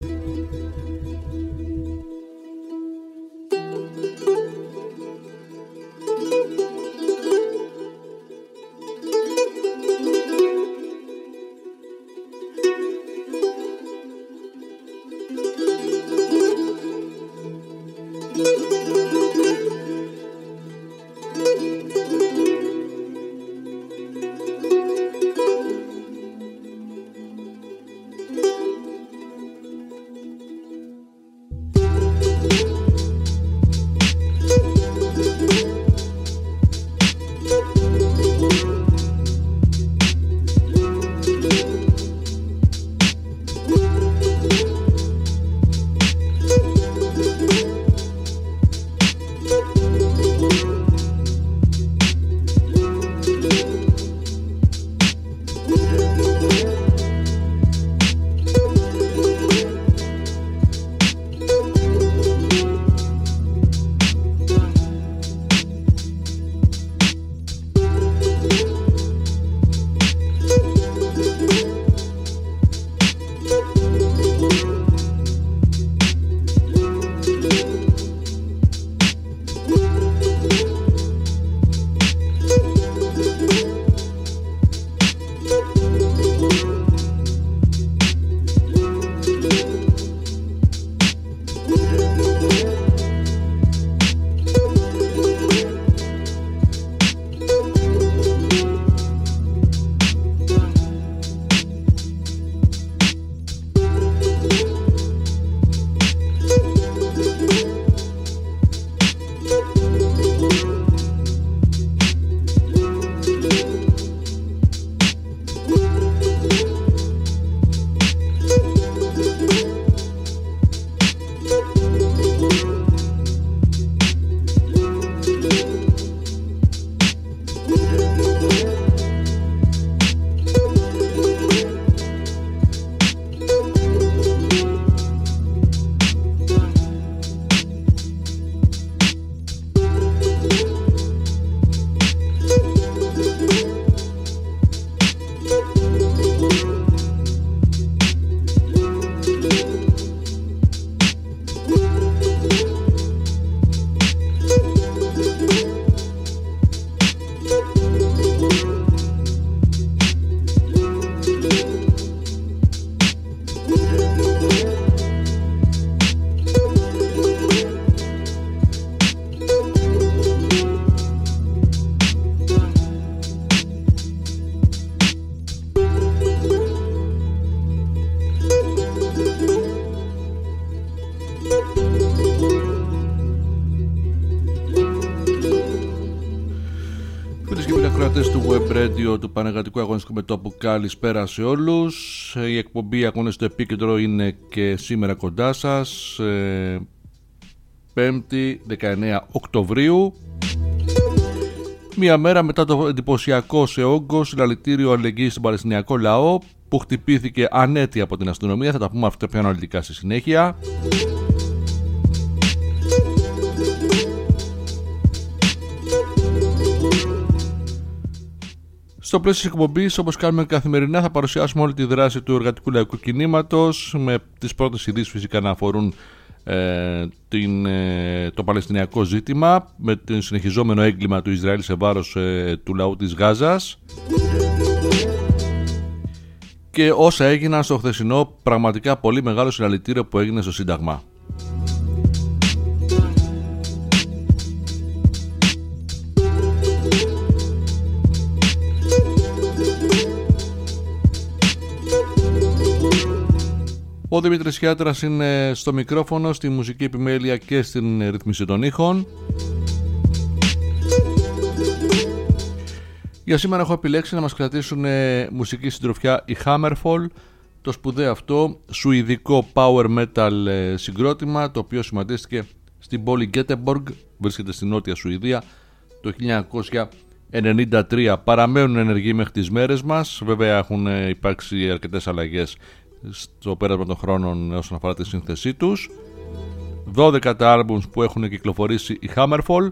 Του Web Radio του Πανεργατικού Αγωνιστικού Μετώπου, καλησπέρα σε όλους. Η εκπομπή Αγώνες στο Επίκεντρο είναι και σήμερα κοντά σας, 5η 19 Οκτωβρίου, μία μέρα μετά το εντυπωσιακό σε όγκο συλλαλητήριο αλληλεγγύης στον Παλαιστινιακό λαό που χτυπήθηκε ανέτεια από την αστυνομία. Θα τα πούμε αυτά πιο αναλυτικά στη συνέχεια. Στο πλαίσιο της εκπομπής, όπως κάνουμε καθημερινά, θα παρουσιάσουμε όλη τη δράση του εργατικού λαϊκού κινήματος, με τις πρώτες ειδήσεις φυσικά να αφορούν το παλαιστινιακό ζήτημα, με το συνεχιζόμενο έγκλημα του Ισραήλ σε βάρος του λαού της Γάζας και όσα έγιναν στο χθεσινό πραγματικά πολύ μεγάλο συλλαλητήριο που έγινε στο Σύνταγμα. Ο Δημήτρης Χιάτρας είναι στο μικρόφωνο, στη μουσική επιμέλεια και στην ρύθμιση των ήχων. Για σήμερα έχω επιλέξει να μας κρατήσουν μουσική συντροφιά η Hammerfall, το σπουδαίο αυτό σουηδικό power metal συγκρότημα, το οποίο σχηματίστηκε στην πόλη Γκέτεμποργκ, βρίσκεται στη νότια Σουηδία, το 1993. Παραμένουν ενεργοί μέχρι τις μέρες μας. Βέβαια έχουν υπάρξει αρκετές αλλαγές στο πέρασμα των χρόνων όσον αφορά τη σύνθεσή τους. 12 τα άλμπουμς που έχουν κυκλοφορήσει η Hammerfall.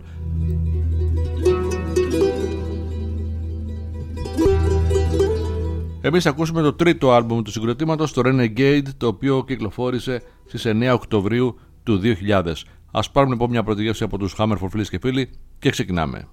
Εμείς ακούσουμε το τρίτο άλμπουμ του συγκροτήματος, το Renegade, το οποίο κυκλοφόρησε στις 9 Οκτωβρίου του 2000. Ας πάρουμε λοιπόν μια πρώτη γεύση από τους Hammerfall, φίλες και φίλοι, και ξεκινάμε.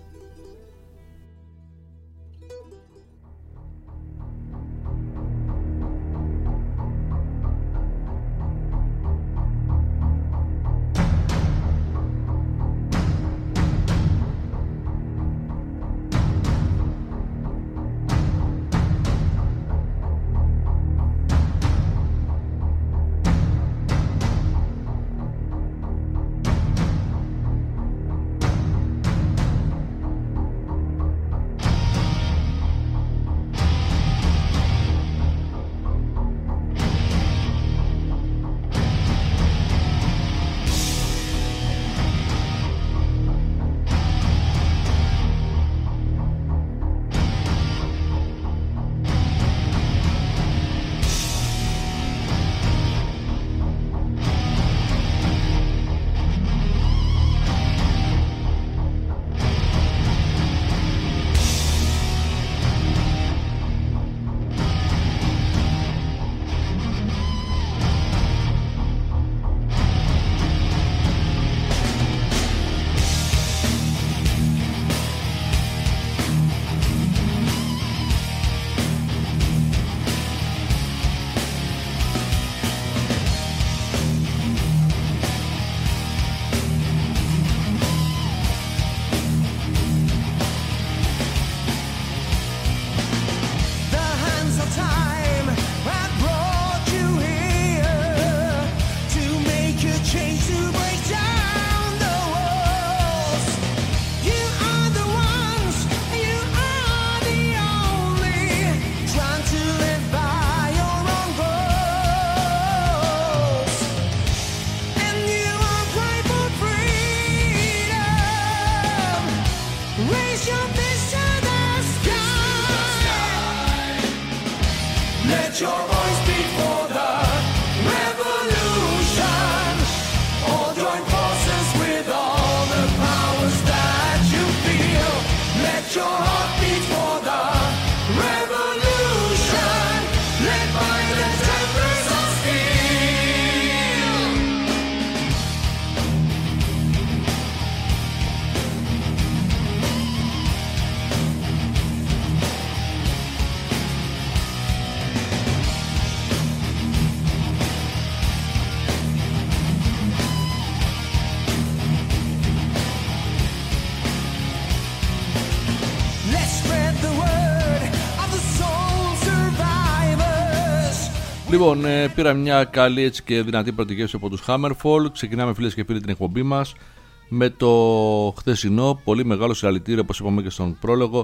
Λοιπόν, πήρα μια καλή έτσι και δυνατή πρώτη γεύση από τους Hammerfall. Ξεκινάμε, φίλες και φίλοι, την εκπομπή μας με το χθεσινό πολύ μεγάλο συλλαλητήριο, όπως είπαμε και στον πρόλογο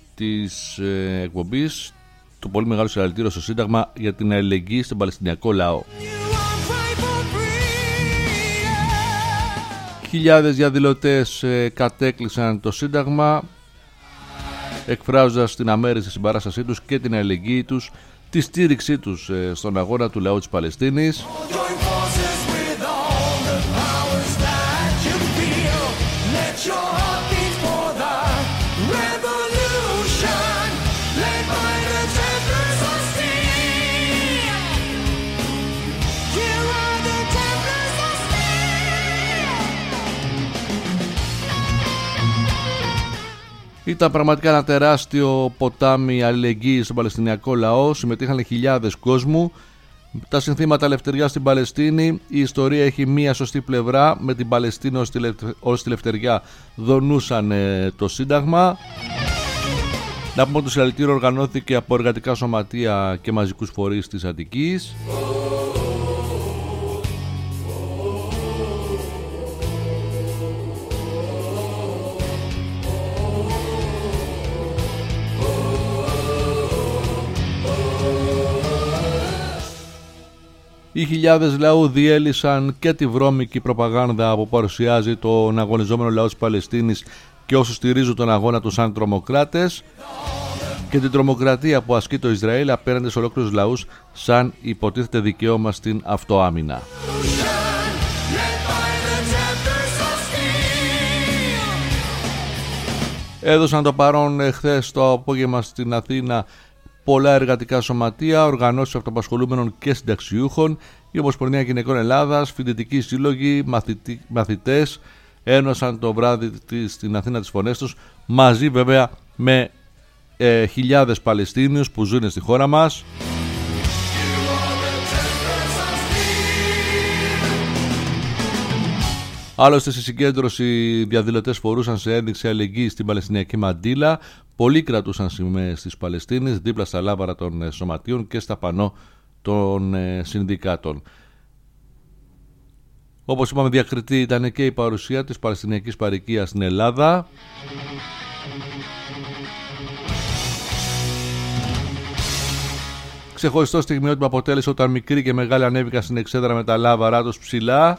της εκπομπής, το πολύ μεγάλο συλλαλητήριο στο Σύνταγμα για την αλληλεγγύη στον Παλαιστινιακό λαό. Χιλιάδες διαδηλωτές κατέκλυσαν το Σύνταγμα, εκφράζοντας την αμέριστη συμπαράστασή τους και την αλληλεγγύη τους, τη στήριξή τους στον αγώνα του λαού της Παλαιστίνης. Ήταν πραγματικά ένα τεράστιο ποτάμι αλληλεγγύης στον Παλαιστινιακό λαό. Συμμετείχαν χιλιάδες κόσμου. Τα συνθήματα ελευθερίας στην Παλαιστίνη. Η ιστορία έχει μία σωστή πλευρά. Με την Παλαιστίνη ως τη λευτεριά δονούσαν το Σύνταγμα. Να πούμε ότι το συλλαλητήριο οργανώθηκε από εργατικά σωματεία και μαζικούς φορείς της Αττικής. Οι χιλιάδες λαού διέλυσαν και τη βρώμικη προπαγάνδα που παρουσιάζει τον αγωνιζόμενο λαό της Παλαιστίνης και όσους στηρίζουν τον αγώνα τους σαν τρομοκράτες, και την τρομοκρατία που ασκεί το Ισραήλ απέναντι σε ολόκληρους λαούς σαν υποτίθεται δικαίωμα στην αυτοάμυνα. Έδωσαν το παρόν χθες το απόγευμα στην Αθήνα πολλά εργατικά σωματεία, οργανώσεις αυτοαπασχολούμενων και συνταξιούχων, η Ομοσπονδία Γυναικών Ελλάδας, φοιτητικοί σύλλογοι, μαθητές ένωσαν το βράδυ στην Αθήνα τις φωνές τους, μαζί βέβαια με χιλιάδες Παλαιστίνιους που ζουν στη χώρα μας. Άλλωστε στη συγκέντρωση οι διαδηλωτές φορούσαν σε ένδειξη αλληλεγγύης στην Παλαιστινιακή μαντήλα. Πολλοί κρατούσαν σημαίες της Παλαιστίνης δίπλα στα λάβαρα των σωματείων και στα πανό των συνδικάτων. Όπως είπαμε, διακριτή ήταν και η παρουσία της Παλαιστινιακής παροικίας στην Ελλάδα. Ξεχωριστό στιγμιότυπο αποτέλεσε όταν μικροί και μεγάλοι ανέβηκαν στην εξέδρα με τα λάβαρά τους ψηλά.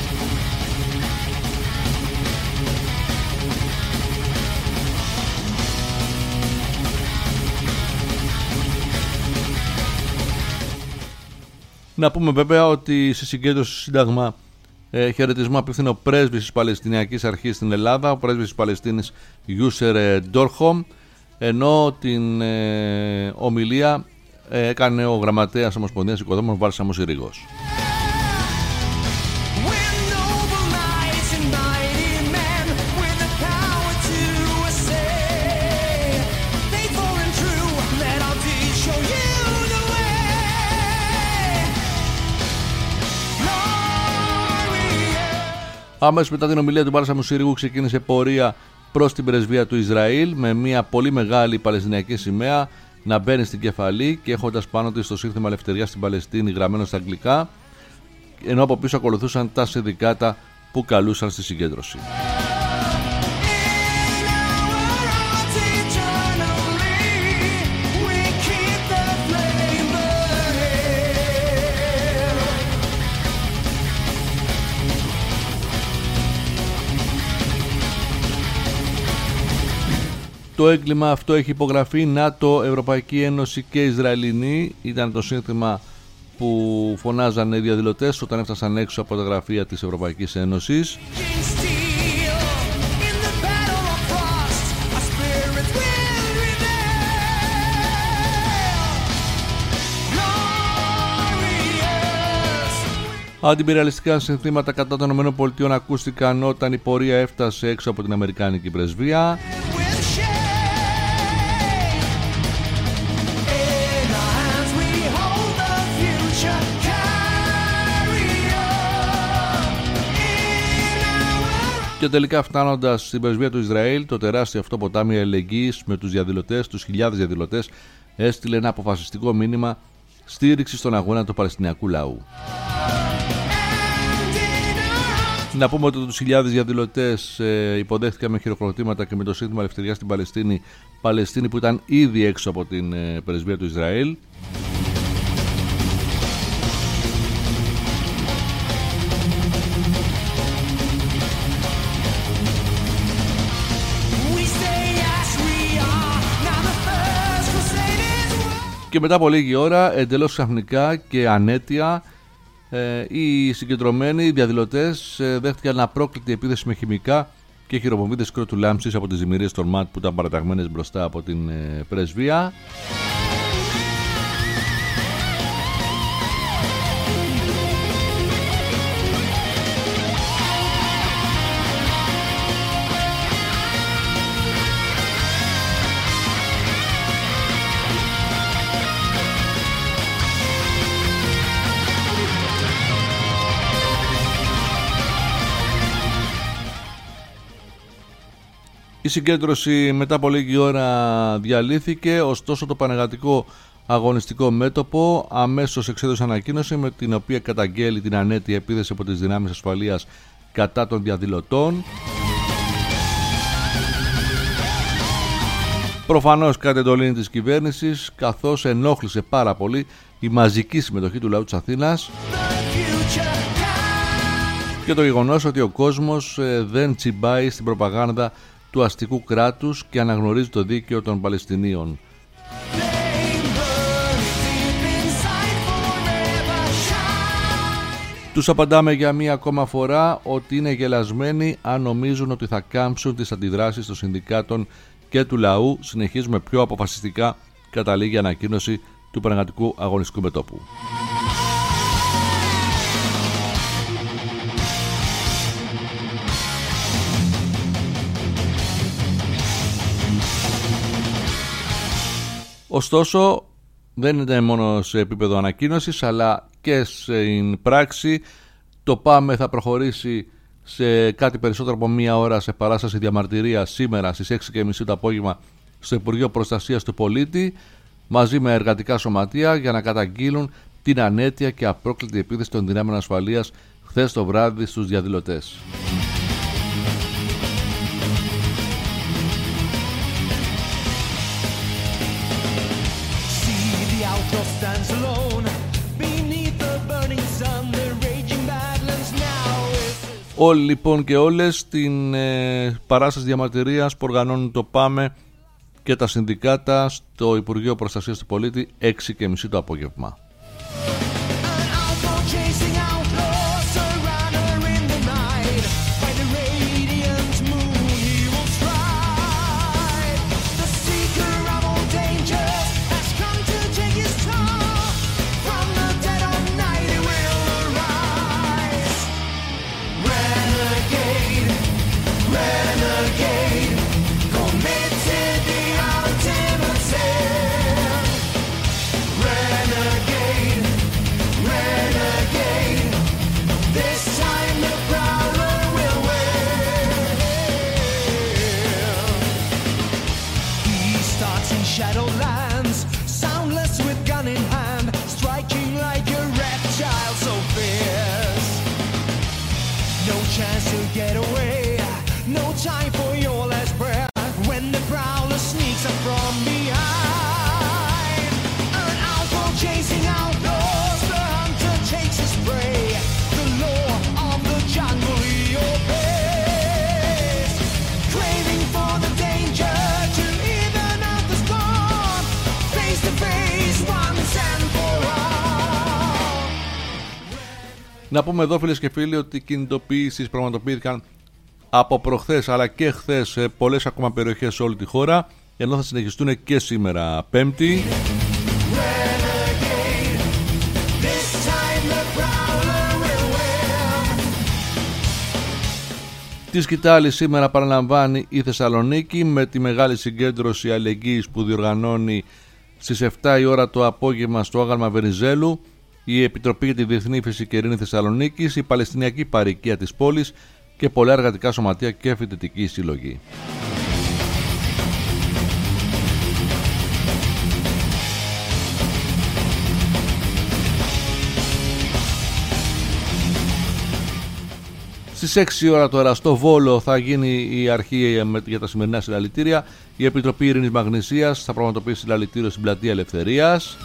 Να πούμε βέβαια ότι στη συγκέντρωση στο Σύνταγμα χαιρετισμό απίθυνε ο πρέσβης της Παλαιστινιακής Αρχής στην Ελλάδα, ο πρέσβης της Παλαιστίνης Γιούσερ Ντόρχομ, ενώ την ομιλία έκανε ο γραμματέας Ομοσπονδίας Οικοδόμων Βάλσαμος Ηρήγος. Αμέσως μετά την ομιλία του Βάλσαμου Ηρήγου ξεκίνησε πορεία προς την πρεσβεία του Ισραήλ με μια πολύ μεγάλη Παλαιστινιακή σημαία να μπαίνει στην κεφαλή και έχοντας πάνω της το σύνθημα Ελευθερία στην Παλαιστίνη γραμμένο στα αγγλικά, ενώ από πίσω ακολουθούσαν τα συνδικάτα που καλούσαν στη συγκέντρωση. Το έγκλημα αυτό έχει υπογραφεί ΝΑΤΟ, Ευρωπαϊκή Ένωση και Ισραηλινή. Ήταν το σύνθημα που φωνάζανε οι διαδηλωτές όταν έφτασαν έξω από τα γραφεία της Ευρωπαϊκής Ένωσης. Αντιπεριαλιστικά συνθήματα κατά των ΗΠΑ ακούστηκαν όταν η πορεία έφτασε έξω από την Αμερικάνικη πρεσβεία. Και τελικά φτάνοντας στην πρεσβεία του Ισραήλ, το τεράστιο αυτό ποτάμι αλληλεγγύης με τους διαδηλωτές, τους χιλιάδες διαδηλωτές, έστειλε ένα αποφασιστικό μήνυμα στήριξη στον αγώνα του Παλαιστινιακού λαού. Να πούμε ότι τους χιλιάδες διαδηλωτές υποδέχτηκαν με χειροκροτήματα και με το σύνθημα Ελευθερία στην Παλαιστίνη, Παλαιστίνη που ήταν ήδη έξω από την πρεσβεία του Ισραήλ. Και μετά από λίγη ώρα, εντελώς ξαφνικά και ανέτεια, οι συγκεντρωμένοι διαδηλωτές δέχτηκαν απρόκλητη επίθεση με χημικά και χειροβομβίδες κρότου λάμψης από τις ζυμηρίες των ΜΑΤ που ήταν παραταγμένες μπροστά από την πρεσβεία. Η συγκέντρωση μετά από λίγη ώρα διαλύθηκε, ωστόσο το Πανεργατικό Αγωνιστικό Μέτωπο αμέσως εξέδωσε ανακοίνωση με την οποία καταγγέλει την ανέτεια επίθεση από τις δυνάμεις ασφαλείας κατά των διαδηλωτών. Προφανώς κατ' εντολή της κυβέρνησης, καθώς ενόχλησε πάρα πολύ η μαζική συμμετοχή του λαού της Αθήνας και το γεγονός ότι ο κόσμος δεν τσιμπάει στην προπαγάνδα του αστικού κράτους και αναγνωρίζει το δίκαιο των Παλαιστινίων. Τους απαντάμε για μία ακόμα φορά ότι είναι γελασμένοι αν νομίζουν ότι θα κάμψουν τις αντιδράσεις των συνδικάτων και του λαού. Συνεχίζουμε πιο αποφασιστικά καταλήγει η ανακοίνωση του Πανεργατικού Αγωνιστικού Μετώπου. Ωστόσο, δεν είναι μόνο σε επίπεδο ανακοίνωσης, αλλά και στην πράξη. Το ΠΑΜΕ θα προχωρήσει σε κάτι περισσότερο από μία ώρα σε παράσταση διαμαρτυρίας σήμερα στις 6:30 το απόγευμα στο Υπουργείο Προστασίας του Πολίτη, μαζί με εργατικά σωματεία, για να καταγγείλουν την ανέτεια και απρόκλητη επίθεση των δυνάμεων ασφαλείας χθες το βράδυ στους διαδηλωτές. Όλοι λοιπόν και όλες στην παράσταση διαμαρτυρίας που οργανώνουν το ΠΑΜΕ και τα συνδικάτα στο Υπουργείο Προστασίας του Πολίτη 6:30 το απόγευμα. Shadowlands, soundless with gun in hand, striking like a reptile so fierce. No chance to get away, no time for your last breath. When the prowler sneaks up from behind, an outlaw chasing outlaws, the hunter takes his prey. The law of the jungle he obeys, craving for the danger to even out the storm, face to face once and for all. Να πούμε εδώ, φίλες και φίλοι, ότι οι κινητοποιήσεις πραγματοποιήθηκαν από προχθές αλλά και χθες σε πολλές ακόμα περιοχές σε όλη τη χώρα, ενώ θα συνεχιστούν και σήμερα Πέμπτη. Τη σκητάλη σήμερα παραλαμβάνει η Θεσσαλονίκη με τη μεγάλη συγκέντρωση αλληλεγγύης που διοργανώνει στις 7 η ώρα το απόγευμα στο Άγαλμα Βενιζέλου η Επιτροπή για τη Διεθνή Φύση και Ειρήνη Θεσσαλονίκης, η Παλαιστινιακή Παροικία της πόλης και πολλά εργατικά σωματεία και φοιτητική συλλογή. Στις 6 ώρα τώρα στο Βόλο θα γίνει η αρχή για τα σημερινά συλλαλητήρια. Η Επιτροπή Ειρήνης Μαγνησίας θα πραγματοποιήσει συλλαλητήριο στην Πλατεία Ελευθερίας.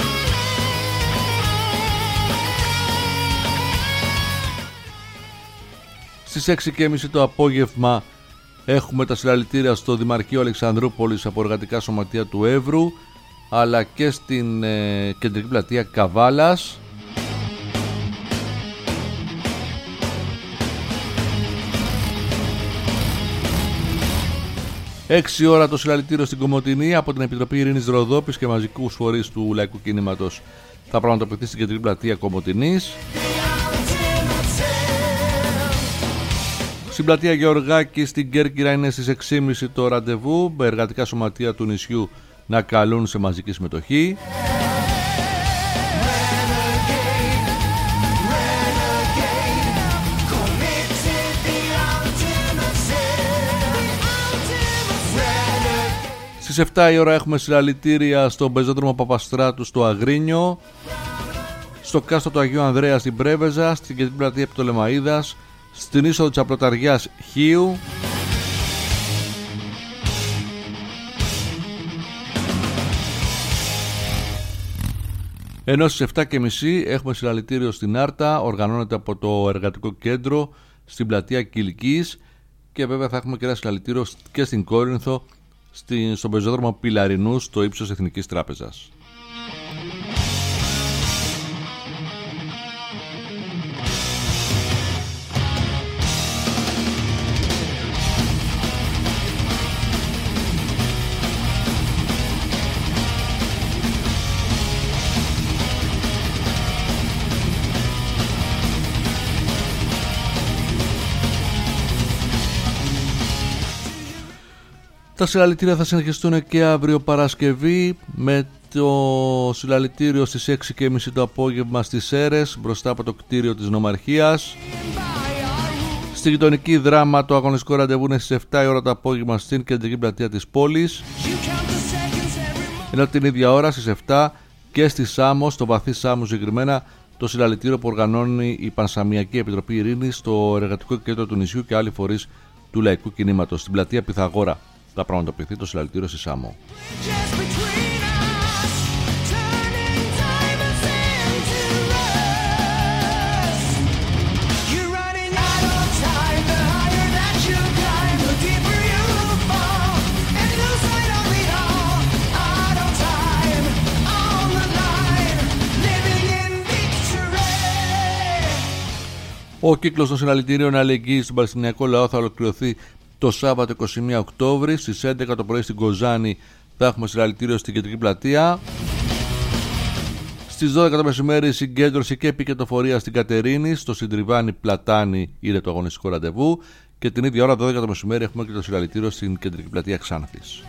Στις 6:30 το απόγευμα έχουμε τα συλλαλητήρια στο Δημαρχείο Αλεξανδρούπολης από εργατικά σωματεία του Εύρου, αλλά και στην κεντρική πλατεία Καβάλας. Έξι ώρα το συλλαλητήριο στην Κομοτηνή από την Επιτροπή Ειρήνης Ροδόπης και μαζικούς φορείς του Λαϊκού Κινήματος θα πραγματοποιηθεί στην κεντρική πλατεία Κομοτηνής. Στην πλατεία Γεωργάκη στην Κέρκυρα είναι στις 6:30 το ραντεβού με εργατικά σωματεία του νησιού να καλούν σε μαζική συμμετοχή. Στις 7 η ώρα έχουμε συλλαλητήρια στον πεζόδρομο Παπαστράτου στο Αγρίνιο, στο κάστρο του Αγίου Ανδρέα στην Πρέβεζα, στην κεντρική πλατεία Πτολεμαΐδας, στην είσοδο της Απλοταριάς Χίου, ενώ στις 7:30 έχουμε συλλαλητήριο στην Άρτα, οργανώνεται από το Εργατικό Κέντρο στην πλατεία Κιλκής, και βέβαια θα έχουμε και ένα συλλαλητήριο και στην Κόρινθο στον πεζόδρομο Πιλαρινού στο ύψος Εθνικής Τράπεζας. Τα συλλαλητήρια θα συνεχιστούν και αύριο Παρασκευή με το συλλαλητήριο στις 6:30 το απόγευμα στις Σέρρες μπροστά από το κτίριο της Νομαρχίας. Στη γειτονική Δράμα το αγωνιστικό ραντεβού είναι στις 7 η ώρα το απόγευμα στην κεντρική πλατεία της πόλης. Ενώ την ίδια ώρα στις 7 και στη Σάμο, στο βαθύ Σάμο συγκεκριμένα, το συλλαλητήριο που οργανώνει η Πανσαμιακή Επιτροπή Ειρήνης στο Εργατικό Κέντρο του νησιού και άλλοι φορείς του λαϊκού κινήματος. Στην πλατεία Πυθαγόρα θα πραγματοποιηθεί το συλλαλητήριο στη Σάμο. Ο κύκλος των συλλαλητήριων αλληλεγγύης στον Παλαιστινιακό λαό θα ολοκληρωθεί το Σάββατο 21 Οκτώβρη. Στις 11 το πρωί στην Κοζάνη θα έχουμε συλλαλητήριο στην κεντρική πλατεία. Στις 12 το μεσημέρι συγκέντρωση και επικεντροφορία στην Κατερίνη. Στο Συντριβάνι Πλατάνη είναι το αγωνιστικό ραντεβού. Και την ίδια ώρα 12 το μεσημέρι έχουμε και το συλλαλητήριο στην κεντρική πλατεία Ξάνθης.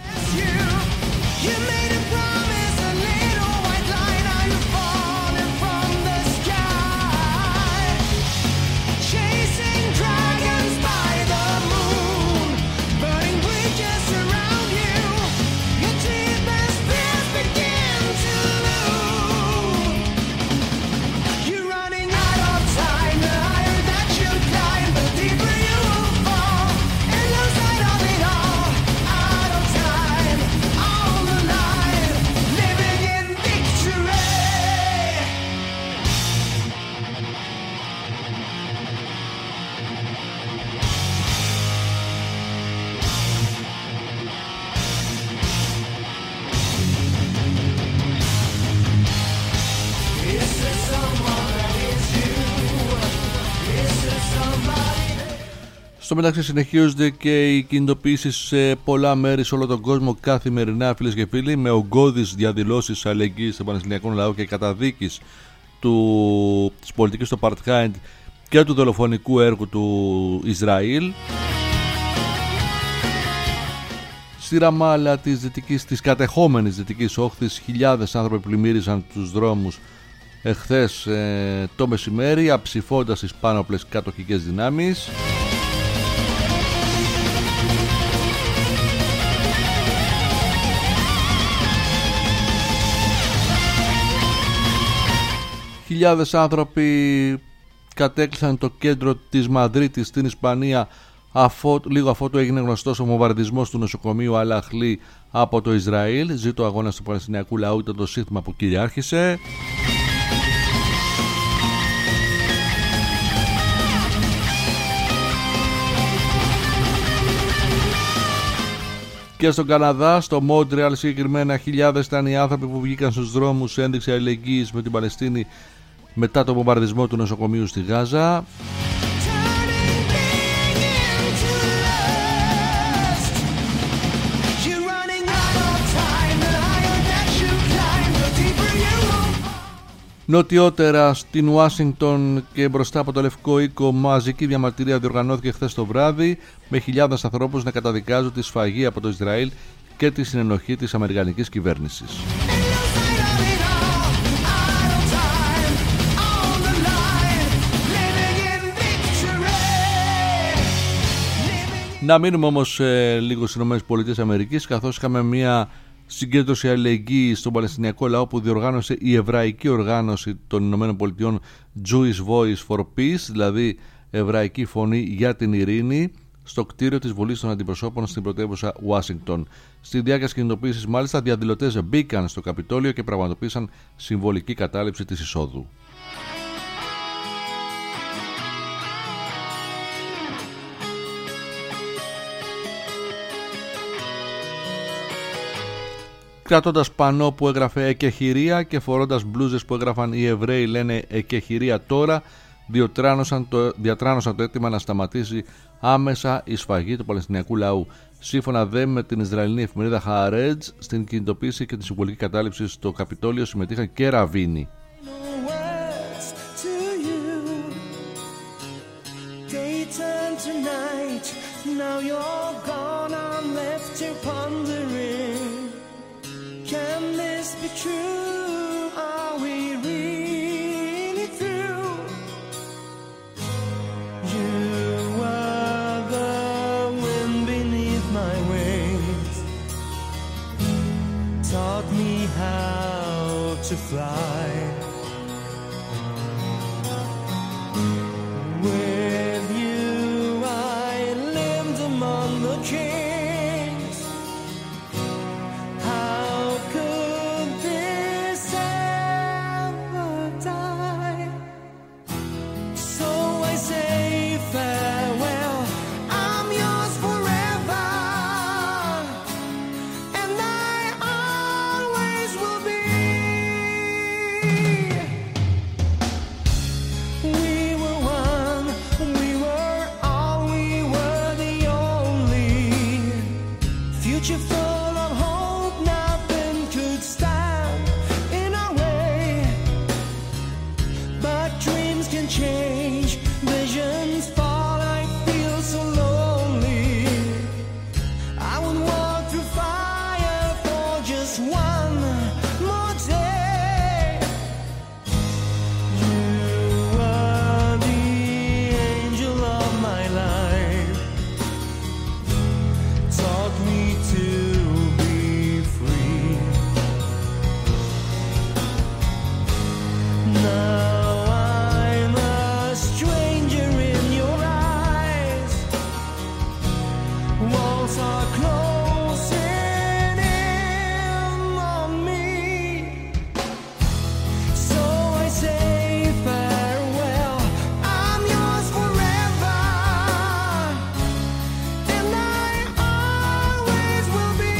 Στο μεταξύ συνεχίζονται και οι κινητοποιήσεις σε πολλά μέρη σε όλο τον κόσμο καθημερινά, φίλες και φίλοι, με ογκώδεις διαδηλώσεις αλληλεγγύης στον Παλαιστινιακό λαό και καταδίκης της πολιτικής του Apartheid και του δολοφονικού έργου του Ισραήλ. Στη Ραμάλα της κατεχόμενης Δυτικής Όχθης, χιλιάδες άνθρωποι πλημμύριζαν τους δρόμους εχθές το μεσημέρι, αψηφώντας τις πάνωπλες κατοχικές δυνάμεις. Χιλιάδες άνθρωποι κατέκλυσαν το κέντρο της Μαδρίτης στην Ισπανία λίγο αφότου έγινε γνωστός ο βομβαρδισμός του νοσοκομείου Αλ-Αχλή από το Ισραήλ. Ζήτω αγώνας του Παλαιστινιακού λαού, ήταν το σύνθημα που κυριάρχησε. Και στον Καναδά, στο Μόντρεαλ συγκεκριμένα, χιλιάδες ήταν οι άνθρωποι που βγήκαν στους δρόμους σε ένδειξη αλληλεγγύης με την Παλαιστίνη μετά τον βομβαρδισμό του νοσοκομείου στη Γάζα. Νοτιότερα στην Ουάσιγκτον και μπροστά από το Λευκό Οίκο, μαζική διαμαρτυρία διοργανώθηκε χθες το βράδυ με χιλιάδες ανθρώπους να καταδικάζουν τη σφαγή από το Ισραήλ και τη συνενοχή της αμερικανικής κυβέρνησης. Να μείνουμε όμως λίγο στις ΗΠΑ, καθώς είχαμε μια συγκέντρωση αλληλεγγύης στον Παλαιστινιακό λαό που διοργάνωσε η εβραϊκή οργάνωση των ΗΠΑ Jewish Voice for Peace, δηλαδή εβραϊκή φωνή για την ειρήνη, στο κτίριο της Βουλής των Αντιπροσώπων στην πρωτεύουσα Ουάσιγκτον. Στη διάρκεια της κινητοποίησης, μάλιστα, διαδηλωτές μπήκαν στο Καπιτόλιο και πραγματοποίησαν συμβολική κατάληψη της εισόδου. Κρατώντας πανό που έγραφε «Εκεχηρία» και φορώντας μπλούζες που έγραφαν «Οι Εβραίοι λένε εκεχηρία τώρα», διατράνωσαν το αίτημα να σταματήσει άμεσα η σφαγή του Παλαιστινιακού λαού. Σύμφωνα δε με την Ισραηλινή εφημερίδα Χααρέτζ, στην κινητοποίηση και τη συμβολική κατάληψη στο Καπιτόλιο συμμετείχαν και ραβίνοι. Now you're gone, I'm left to pondering. Can this be true? Are we really through? You were the wind beneath my wings, taught me how to fly. With you I lived among the kings. How could this ever die? So I say farewell, I'm yours forever, and I always will be. We were one, we were all, we were the only. Future full of hope, nothing could stand in our way. But dreams can change, visions fall, I feel so lonely. I would walk through fire for just one more day. You are the angel of my life, taught me to be free. Now I'm a stranger in your eyes. Walls are closing in on me. So I say farewell, I'm yours forever, and I always will be.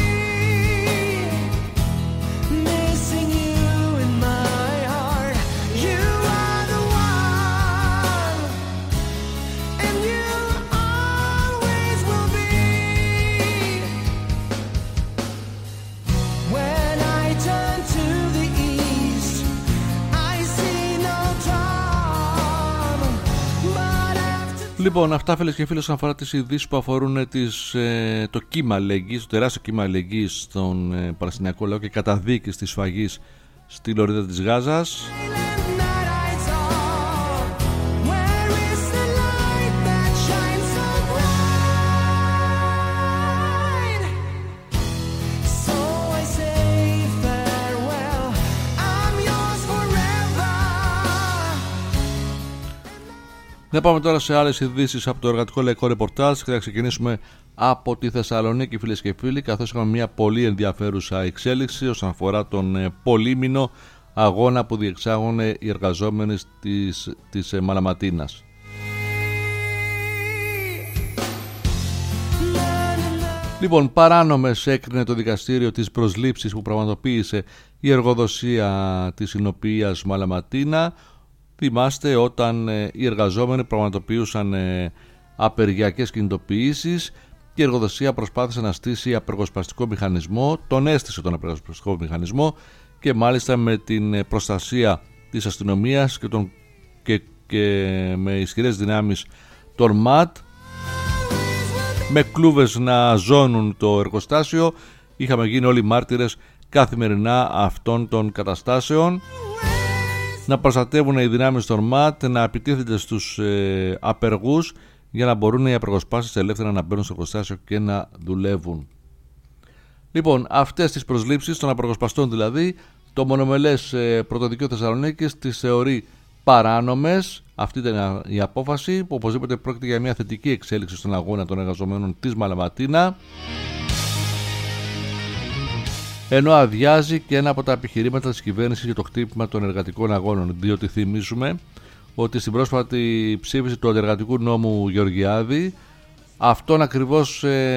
Missing you in my heart, you are the one, and you always will be. When I turn to the east, I see no dawn, but after. Λοιπόν, αυτά φίλες και φίλοι όσον αφορά τις ειδήσεις που αφορούν το κύμα αλληλεγγύης, το τεράστιο κύμα αλληλεγγύης στον Παλαιστινιακό λαό και καταδίκης της σφαγής στη λωρίδα της Γάζας. Silent night I talk. Where is the light that shines so bright? So I say farewell, I'm yours forever. Να πάμε τώρα σε άλλες ειδήσεις από το εργατικό λαϊκό ρεπορτάζ και θα ξεκινήσουμε από τη Θεσσαλονίκη φίλες και φίλοι, καθώς είχαμε μια πολύ ενδιαφέρουσα εξέλιξη όσον αφορά τον πολύμηνο αγώνα που διεξάγουν οι εργαζόμενοι της Μαλαματίνας. Λοιπόν, παράνομες έκρινε το δικαστήριο τις προσλήψεις που πραγματοποίησε η εργοδοσία της Ινοποιίας Μαλαματίνα. Θυμάστε όταν οι εργαζόμενοι πραγματοποιούσαν απεργιακές κινητοποιήσεις και η εργοδοσία προσπάθησε να στήσει απεργοσπαστικό μηχανισμό, τον έστησε τον απεργοσπαστικό μηχανισμό και μάλιστα με την προστασία της αστυνομίας και με ισχυρές δυνάμεις των ΜΑΤ, με κλούβες να ζώνουν το εργοστάσιο. Είχαμε γίνει όλοι μάρτυρες καθημερινά αυτών των καταστάσεων. Να προστατεύουν οι δυνάμεις των ΜΑΤ, να επιτίθενται στους απεργούς για να μπορούν οι απεργοσπάσεις ελεύθερα να μπαίνουν στο εργοστάσιο και να δουλεύουν. Λοιπόν, αυτές τις προσλήψεις των απεργοσπαστών δηλαδή, το μονομελές Πρωτοδικείο Θεσσαλονίκης τις θεωρεί παράνομες. Αυτή ήταν η απόφαση που οπωσδήποτε πρόκειται για μια θετική εξέλιξη στον αγώνα των εργαζομένων της Μαλαματίνα, ενώ αδειάζει και ένα από τα επιχειρήματα της κυβέρνησης για το χτύπημα των εργατικών αγώνων, διότι θυμίζουμε ότι στην πρόσφατη ψήφιση του αντεργατικού νόμου Γεωργιάδη αυτό ακριβώς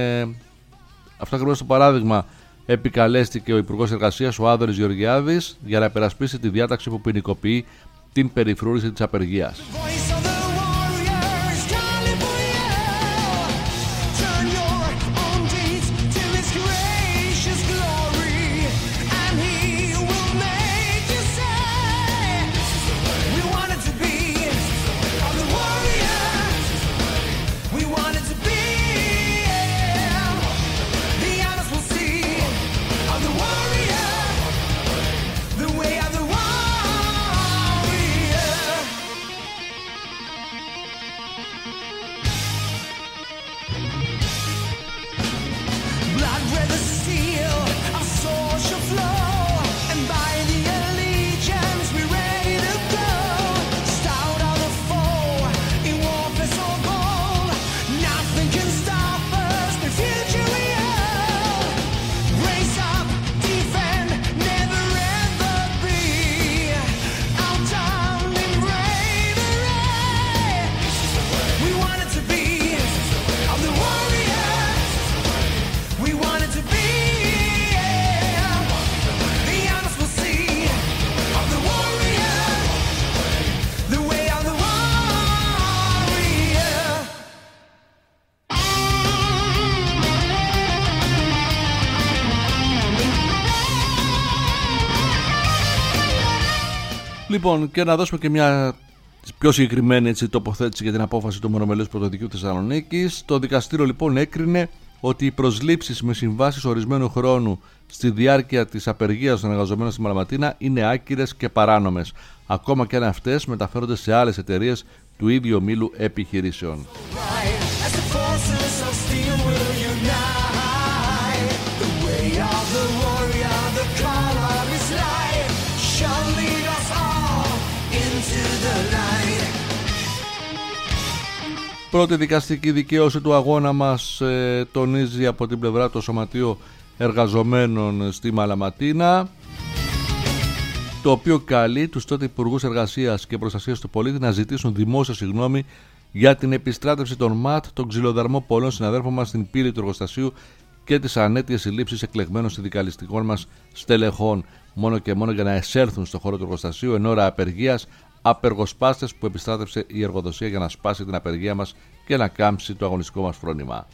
το παράδειγμα επικαλέστηκε ο Υπουργός Εργασίας, ο Άδωνης Γεωργιάδης, για να υπερασπίσει τη διάταξη που ποινικοποιεί την περιφρούρηση της απεργίας. Λοιπόν, και να δώσουμε και μια πιο συγκεκριμένη τοποθέτηση για την απόφαση του μονομελούς πρωτοδικείου Θεσσαλονίκης. Το δικαστήριο λοιπόν έκρινε ότι οι προσλήψεις με συμβάσεις ορισμένου χρόνου στη διάρκεια της απεργίας των εργαζομένων στη Μαλαματίνα είναι άκυρες και παράνομες, ακόμα και αν αυτές μεταφέρονται σε άλλες εταιρείες του ίδιου ομίλου επιχειρήσεων. Πρώτη δικαστική δικαίωση του αγώνα μας τονίζει από την πλευρά του Σωματείου Εργαζομένων στη Μαλαματίνα, το οποίο καλεί τους τότε Υπουργούς Εργασίας και Προστασίας του Πολίτη να ζητήσουν δημόσια συγγνώμη για την επιστράτευση των ΜΑΤ, τον ξυλοδαρμό πολλών συναδέρφων μας στην πύλη του εργοστασίου και τις ανέτειες συλλήψεις εκλεγμένων συνδικαλιστικών μας στελεχών, μόνο και μόνο για να εισέλθουν στον χώρο του εργοστασίου εν ώρα απεργίας, απεργοσπάστες που επιστράτευσε η εργοδοσία για να σπάσει την απεργία μας και να κάμψει το αγωνιστικό μας φρόνημα.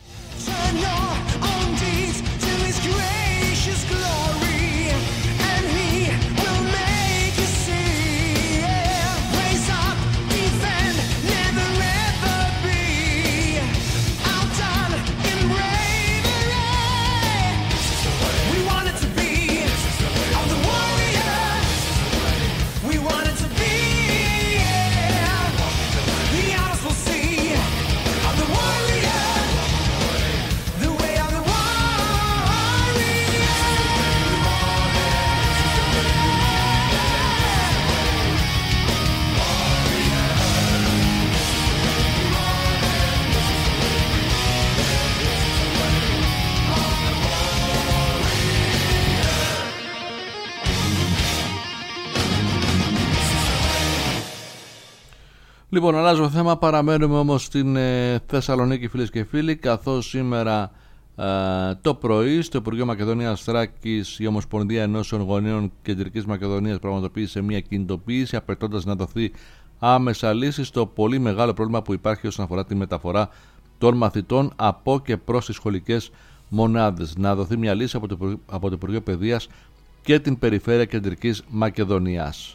Λοιπόν, αλλάζω θέμα, παραμένουμε όμως στην Θεσσαλονίκη, φίλες και φίλοι, καθώς σήμερα το πρωί στο Υπουργείο Μακεδονίας Θράκης η Ομοσπονδία Ενώσεων Γονέων Κεντρικής Μακεδονίας πραγματοποίησε μια κινητοποίηση απαιτώντας να δοθεί άμεσα λύση στο πολύ μεγάλο πρόβλημα που υπάρχει όσον αφορά τη μεταφορά των μαθητών από και προς τις σχολικές μονάδες. Να δοθεί μια λύση από το Υπουργείο Παιδείας και την Περιφέρεια Κεντρικής Μακεδονίας.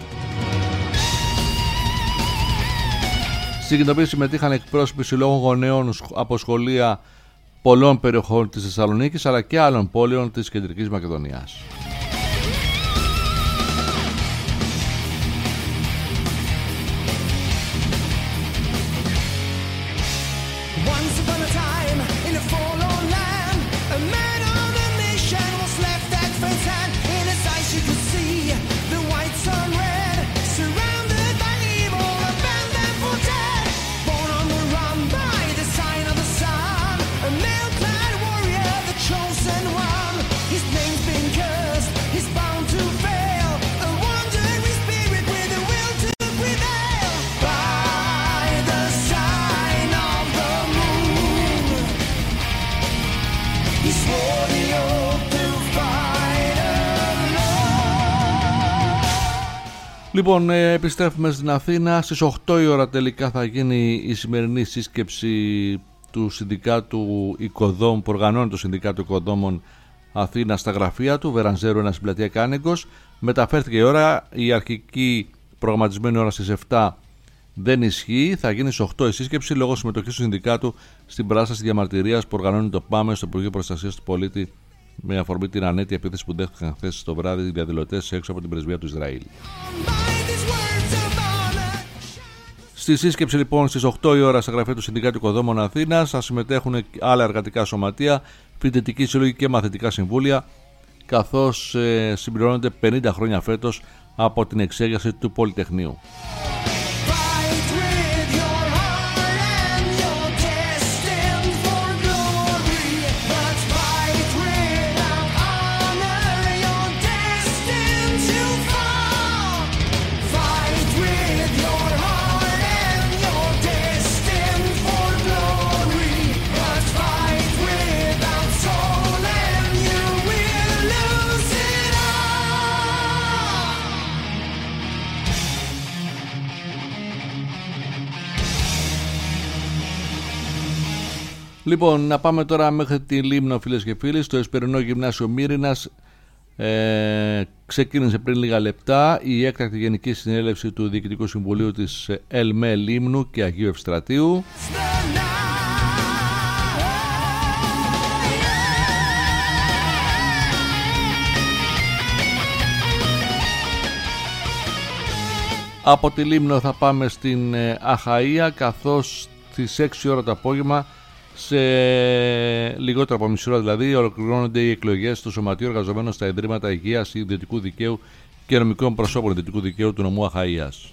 Στην κοινοποίηση συμμετείχαν εκπρόσωποι συλλόγων γονέων από σχολεία πολλών περιοχών της Θεσσαλονίκης αλλά και άλλων πόλεων της Κεντρικής Μακεδονίας. Λοιπόν, επιστρέφουμε στην Αθήνα. Στις 8 η ώρα τελικά θα γίνει η σημερινή σύσκεψη του Συνδικάτου Οικοδόμων, που οργανώνει το Συνδικάτο Οικοδόμων Αθήνα στα γραφεία του, Βερανζέρου 1 στην πλατεία Κάνεγκος. Μεταφέρθηκε η ώρα, η αρχική προγραμματισμένη ώρα στις 7 δεν ισχύει. Θα γίνει στις 8 η σύσκεψη λόγω συμμετοχής του Συνδικάτου στην παράσταση διαμαρτυρίας που οργανώνει το ΠΑΜΕ στο Υπουργείο Προστασίας του Πολίτη με αφορμή την ανέτεια επίθεση που δέχτηκαν χθες το βράδυ οι διαδηλωτές έξω από την πρεσβεία του Ισραήλ. Στη σύσκεψη λοιπόν στις 8 η ώρα στα γραφεία του Συνδικάτου Οικοδόμων Αθήνας θα συμμετέχουν άλλα εργατικά σωματεία, φοιτητικοί σύλλογοι και μαθητικά συμβούλια, καθώς συμπληρώνονται 50 χρόνια φέτος από την εξέγερση του Πολυτεχνείου. Λοιπόν, να πάμε τώρα μέχρι τη Λίμνο, φίλες και φίλοι, στο Εσπερινό Γυμνάσιο Μύρινας. ξεκίνησε πριν λίγα λεπτά η έκτακτη Γενική Συνέλευση του Διοικητικού Συμβουλίου της ΕΛΜΕ Λίμνου και Αγίου Ευστρατείου. Από τη Λίμνο θα πάμε στην Αχαΐα, καθώς στις 6 ώρα το απόγευμα, σε λιγότερο από μισή ώρα δηλαδή, ολοκληρώνονται οι εκλογές στο Σωματείο Εργαζομένων στα Ιδρύματα Υγείας, Ιδιωτικού Δικαίου και Νομικών Προσώπων Ιδιωτικού Δικαίου του νομού Αχαΐας.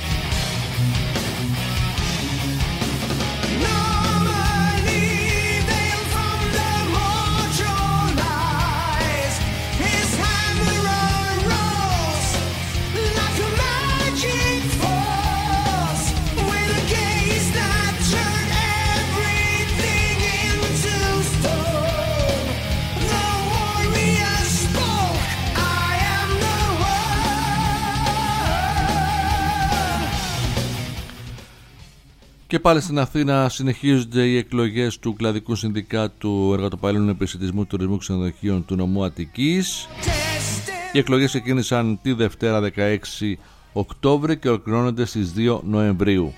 Και πάλι στην Αθήνα συνεχίζονται οι εκλογές του Κλαδικού Συνδικάτου Εργατοπαλλήλων Επισιτισμού Τουρισμού Ξενοδοχείων του νομού Αττικής. Οι εκλογές ξεκίνησαν τη Δευτέρα 16 Οκτώβρη και ολοκληρώνονται στις 2 Νοεμβρίου.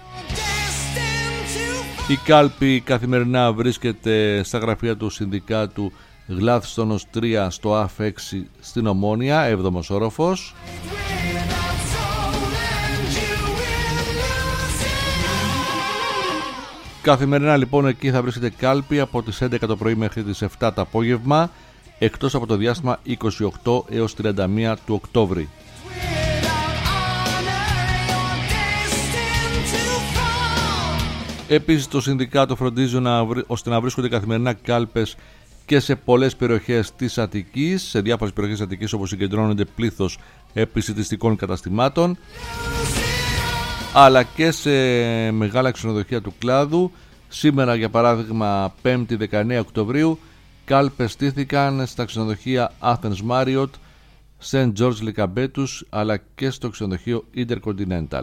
Η κάλπη καθημερινά βρίσκεται στα γραφεία του Συνδικάτου Γλάθστονος 3 στο ΑΦ 6 στην Ομόνια, 7ος όροφος. Καθημερινά λοιπόν εκεί θα βρίσκεται κάλπη από τις 11 το πρωί μέχρι τις 7 το απόγευμα, εκτός από το διάστημα 28 έως 31 του Οκτώβρη. Επίσης το Συνδικάτο φροντίζει ώστε να βρίσκονται καθημερινά κάλπες και σε πολλές περιοχές της Αττικής, σε διάφορες περιοχές της Αττικής όπως συγκεντρώνονται πλήθος επισιτιστικών καταστημάτων, αλλά και σε μεγάλα ξενοδοχεία του κλάδου. Σήμερα για παράδειγμα 5η 19 Οκτωβρίου κάλπες στήθηκαν στα ξενοδοχεία Athens Marriott, St. George Lycabettus αλλά και στο ξενοδοχείο Intercontinental.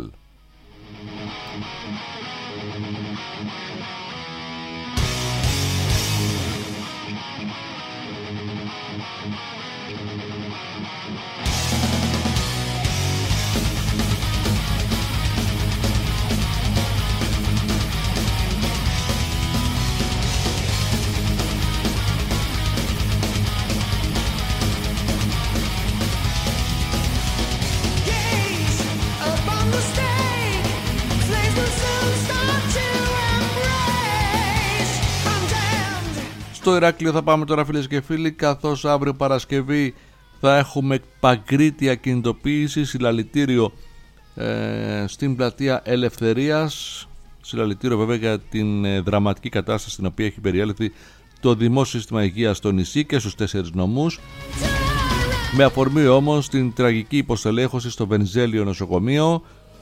Στο Ηράκλειο θα πάμε τώρα φίλες και φίλοι, καθώς αύριο Παρασκευή θα έχουμε παγκρίτια κινητοποίηση, συλλαλητήριο στην πλατεία Ελευθερίας. Συλλαλητήριο βέβαια για την δραματική κατάσταση στην οποία έχει περιέλθει το δημόσιο σύστημα υγείας στο νησί και στους 4 νομούς. Με αφορμή όμως την τραγική υποστελέχωση στο Βενιζέλιο νοσοκομείο,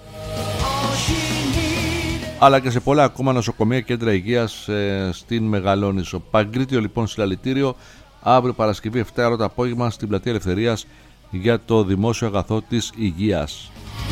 αλλά και σε πολλά ακόμα νοσοκομεία και κέντρα υγείας στην Μεγαλόνισσο. Παγκρίτιο λοιπόν συλλαλητήριο αύριο Παρασκευή 7 ώρα το απόγευμα στην πλατεία Ελευθερίας για το δημόσιο αγαθό της υγείας.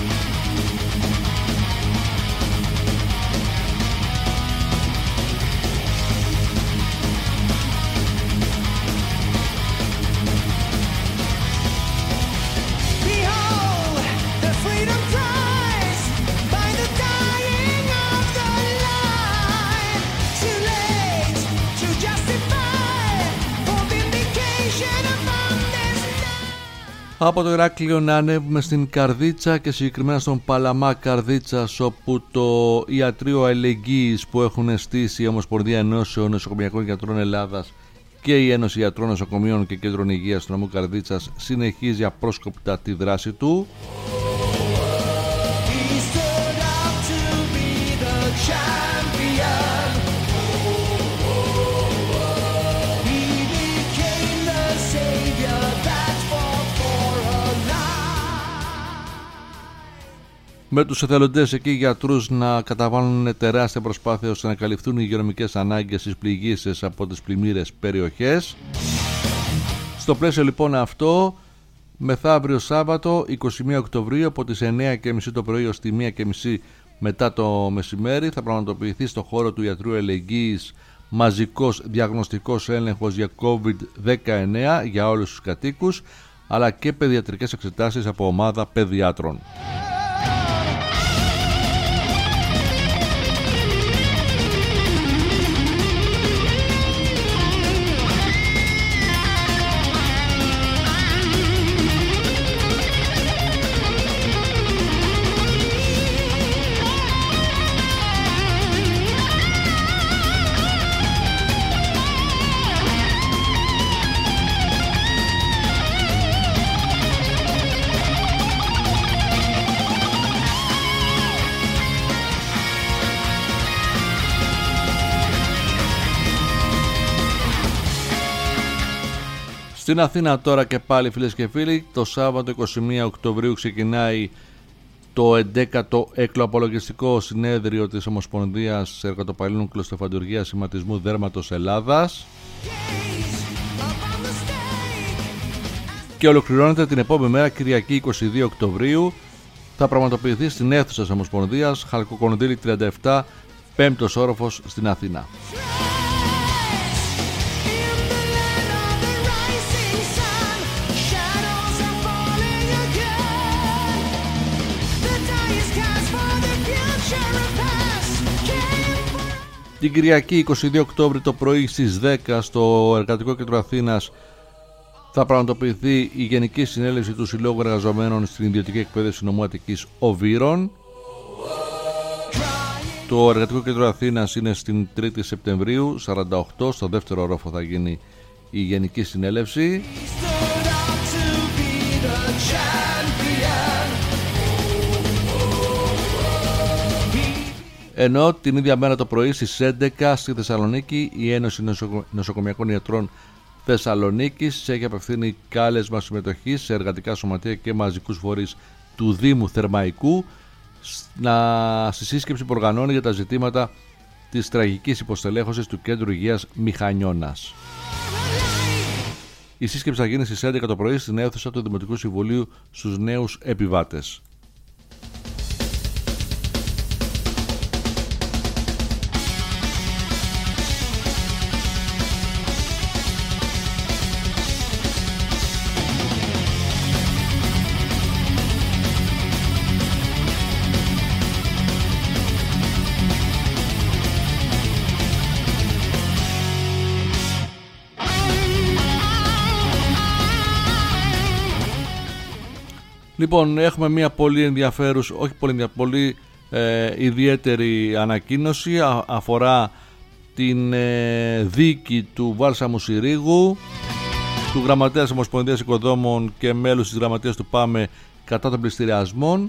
Από το Ηράκλειο να ανέβουμε στην Καρδίτσα και συγκεκριμένα στον Παλαμά Καρδίτσας, όπου το Ιατρείο Αλληλεγγύης που έχουν στήσει η Ομοσπονδία Ενώσεων Νοσοκομιακών Γιατρών Ελλάδας και η Ένωση Ιατρών Νοσοκομείων και Κέντρων Υγείας του νομού Καρδίτσας συνεχίζει απρόσκοπτα τη δράση του. Με τους εθελοντές εκεί γιατρούς να καταβάλουν τεράστια προσπάθεια ώστε να καλυφθούν οι υγειονομικές ανάγκες στις πληγήσεις από τις πλημμύρες περιοχές. Στο πλαίσιο λοιπόν αυτό, μεθαύριο Σάββατο 21 Οκτωβρίου από τις 9:30 το πρωί ως τη 1:30 μετά το μεσημέρι θα πραγματοποιηθεί στο χώρο του Ιατρείου Αλληλεγγύης μαζικός διαγνωστικός έλεγχος για COVID-19 για όλους τους κατοίκους, αλλά και παιδιατρικές εξετάσεις από ομάδα παιδιάτρων. Στην Αθήνα τώρα και πάλι, φίλες και φίλοι, το Σάββατο 21 Οκτωβρίου ξεκινάει το 11ο εκλοαπολογιστικό συνέδριο της Ομοσπονδίας Εργατοπαλλήλων Κλωστοφαντουργίας Σηματισμού Δέρματος Ελλάδας και ολοκληρώνεται την επόμενη μέρα, Κυριακή 22 Οκτωβρίου. Θα πραγματοποιηθεί στην αίθουσα της Ομοσπονδίας, Χαλκοκονδύλη 37, 5ος όροφος στην Αθήνα. Την Κυριακή 22 Οκτώβρη το πρωί στις 10 στο Εργατικό Κέντρο Αθήνας θα πραγματοποιηθεί η Γενική Συνέλευση του Συλλόγου Εργαζομένων στην Ιδιωτική Εκπαίδευση Νομού Αττικής Οβύρων. Το Εργατικό Κέντρο Αθήνας είναι στην 3η Σεπτεμβρίου 48, στο δεύτερο όροφο θα γίνει η Γενική Συνέλευση. Ενώ την ίδια μέρα το πρωί στις 11 στη Θεσσαλονίκη η Ένωση Νοσοκομιακών Ιατρών Θεσσαλονίκης έχει απευθύνει κάλεσμα συμμετοχής σε εργατικά σωματεία και μαζικούς φορείς του Δήμου Θερμαϊκού στη σύσκεψη που οργανώνει για τα ζητήματα της τραγικής υποστελέχωσης του Κέντρου Υγείας Μηχανιώνας. Η σύσκεψη θα γίνει στις 11 το πρωί στην αίθουσα του Δημοτικού Συμβουλίου στους νέους επιβάτες. Λοιπόν, έχουμε μια πολύ ενδιαφέρουσα, πολύ ιδιαίτερη ανακοίνωση. Αφορά την δίκη του Βάλσαμου Συρίγου, του γραμματέα της Ομοσπονδίας Οικοδόμων και μέλους της γραμματείας του ΠΑΜΕ κατά των πληστηριασμών.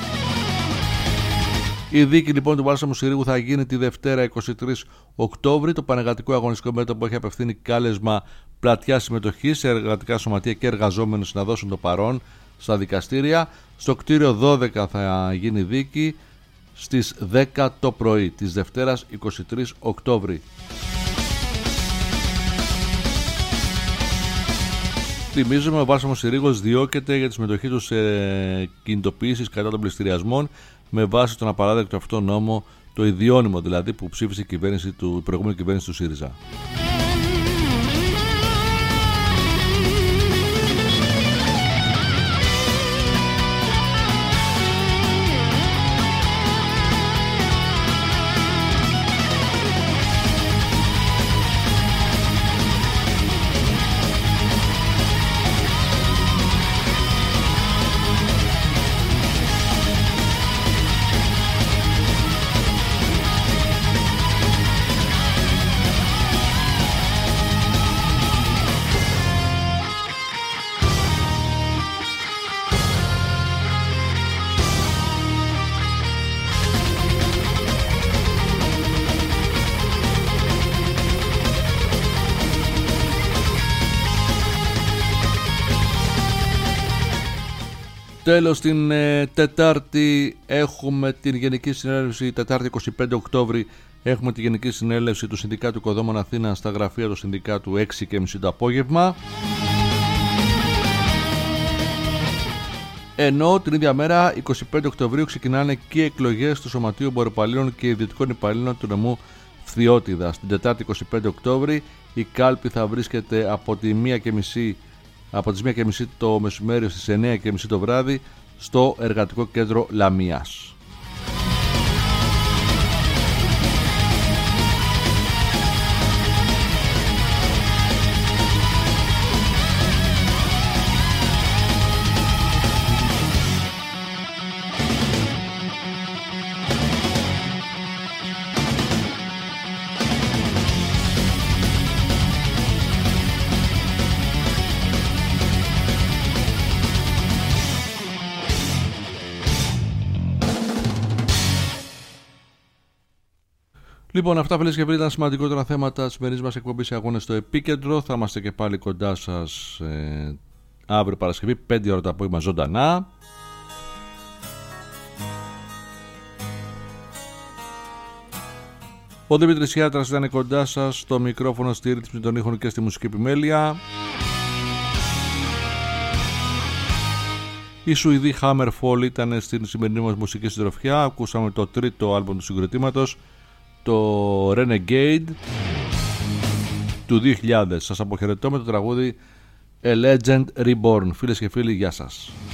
Η δίκη λοιπόν του Βάλσαμου Συρίγου θα γίνει τη Δευτέρα 23 Οκτώβρη. Το Πανεργατικό Αγωνιστικό Μέτωπο έχει απευθύνει κάλεσμα πλατιά συμμετοχής σε εργατικά σωματεία και εργαζόμενους να δώσουν το παρόν στα δικαστήρια. Στο κτίριο 12 θα γίνει δίκη στις 10 το πρωί της Δευτέρας 23 Οκτώβρη. Θυμίζουμε, ο Βάλσαμος Συρίγος διώκεται για τη συμμετοχή του σε κινητοποιήσεις κατά των πληστηριασμών με βάση τον απαράδεκτο αυτό νόμο, το ιδιώνυμο δηλαδή, που ψήφισε η προηγούμενη κυβέρνηση του ΣΥΡΙΖΑ. Τέλος, την Τετάρτη έχουμε την Γενική Συνέλευση, Τετάρτη 25 Οκτώβρη έχουμε τη Γενική Συνέλευση του Συνδικάτου Οικοδόμων Αθήνα στα γραφεία του Συνδικάτου 6:30 το απόγευμα. Ενώ την ίδια μέρα, 25 Οκτωβρίου, ξεκινάνε και εκλογές του Σωματείου Εμποροπαλλήλων και Ιδιωτικών Υπαλλήλων του νομού Φθιώτιδα. Την Τετάρτη 25 Οκτώβρη η κάλπη θα βρίσκεται από τη 1:30 από τις 1:30 το μεσημέρι στις 9:30 το βράδυ στο Εργατικό Κέντρο Λαμίας. Λοιπόν, αυτά φίλες και φίλοι ήταν σημαντικότερα θέματα της σημερινής μας εκπομπής Αγώνες στο Επίκεντρο. Θα είμαστε και πάλι κοντά σας αύριο Παρασκευή, 5 ώρα το απόγευμα ζωντανά. Ο Δημήτρης Ιάτρας ήταν κοντά σας στο μικρόφωνο, στη ρύθμιση των ήχων και στη μουσική επιμέλεια. Η Σουηδή Hammerfall ήταν στην σημερινή μας μουσική συντροφιά. Ακούσαμε το τρίτο άλμπομ του συγκροτήματος, το Renegade του 2000. Σας αποχαιρετώ με το τραγούδι A Legend Reborn. Φίλες και φίλοι, γεια σας.